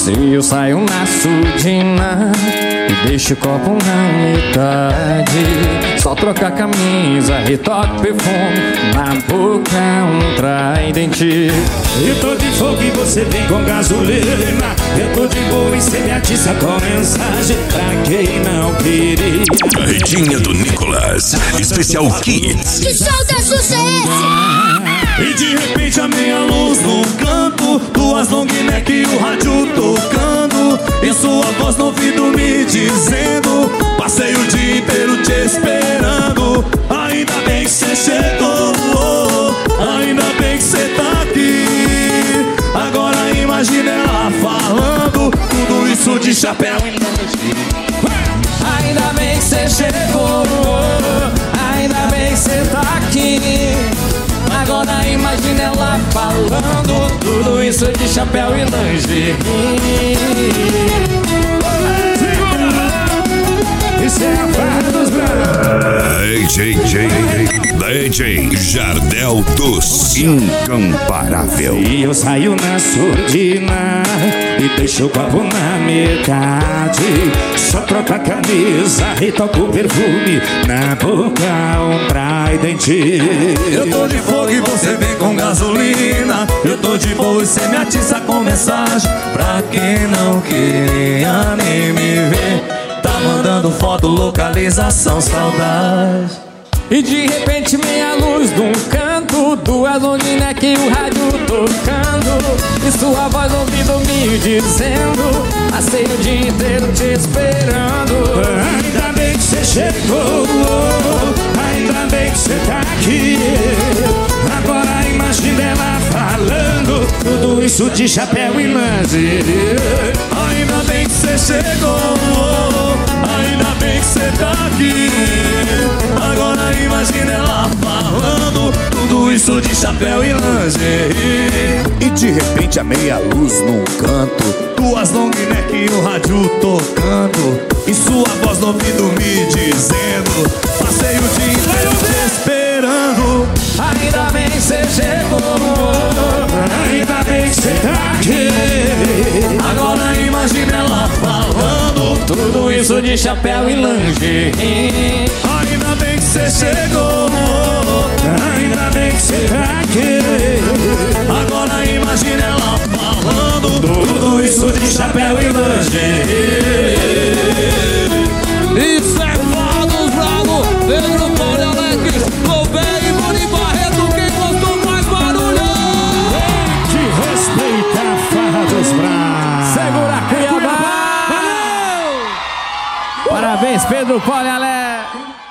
Se eu saio na surdina e deixo o copo na metade, só trocar camisa, retoque, perfume, na boca um tridente. Eu tô de fogo e você vem com gasolina. Eu tô de boa e cê me atiça com mensagem pra quem não queria. Carretinha do Nicolas, especial Kids. Que solta sucesso! E de repente a meia luz num canto, duas long neck e o rádio tocando, e sua voz no ouvido me dizendo: passei o dia inteiro te esperando. Ainda bem que cê chegou, ainda bem que cê tá aqui. Agora imagina ela falando tudo isso de chapéu e lanche. Ainda bem que cê chegou, ainda bem que cê tá aqui. Agora imagina ela falando tudo isso de chapéu e lingerie. Isso é a farra dos DJ Jardel dos Incomparável. E eu saio na surdina e deixo o copo na metade, só troco a camisa, retoco o perfume, na boca um tridente. Eu tô de fogo e você vem com gasolina. Eu tô de boa e cê me atiça com mensagem pra quem não queria nem me ver. Tá mandando foto, localização, saudade. E de repente meia luz num canto, duas long neck e o rádio tocando, e sua voz no ouvido me dizendo: passei o dia inteiro te esperando. Ainda bem que cê chegou, ainda bem que cê tá aqui. Agora imagina ela falando tudo isso de chapéu e lingerie. Ainda bem que cê chegou, ainda bem que cê tá aqui. Agora imagina ela falando tudo isso de chapéu e lingerie. E de repente a meia luz num canto, duas long neck e o rádio tocando, e sua voz no ouvido me dizendo: passei o dia inteiro te esperando. Ainda bem que cê chegou, ainda bem que cê tá aqui. Agora imagina ela falando tudo isso de chapéu e lingerie. Ainda bem que cê chegou, ainda bem que cê tá aqui. Agora imagina ela falando tudo isso de chapéu e lingerie. Isso é Farra dos Bravos, Pedro Paulo e Alex, Gouveia e Moni Barreto. Quem gostou mais barulho? Que respeita a Farra dos Bravos. Segura a Cuiabá. Valeu! Parabéns, Pedro Paulo e Alex.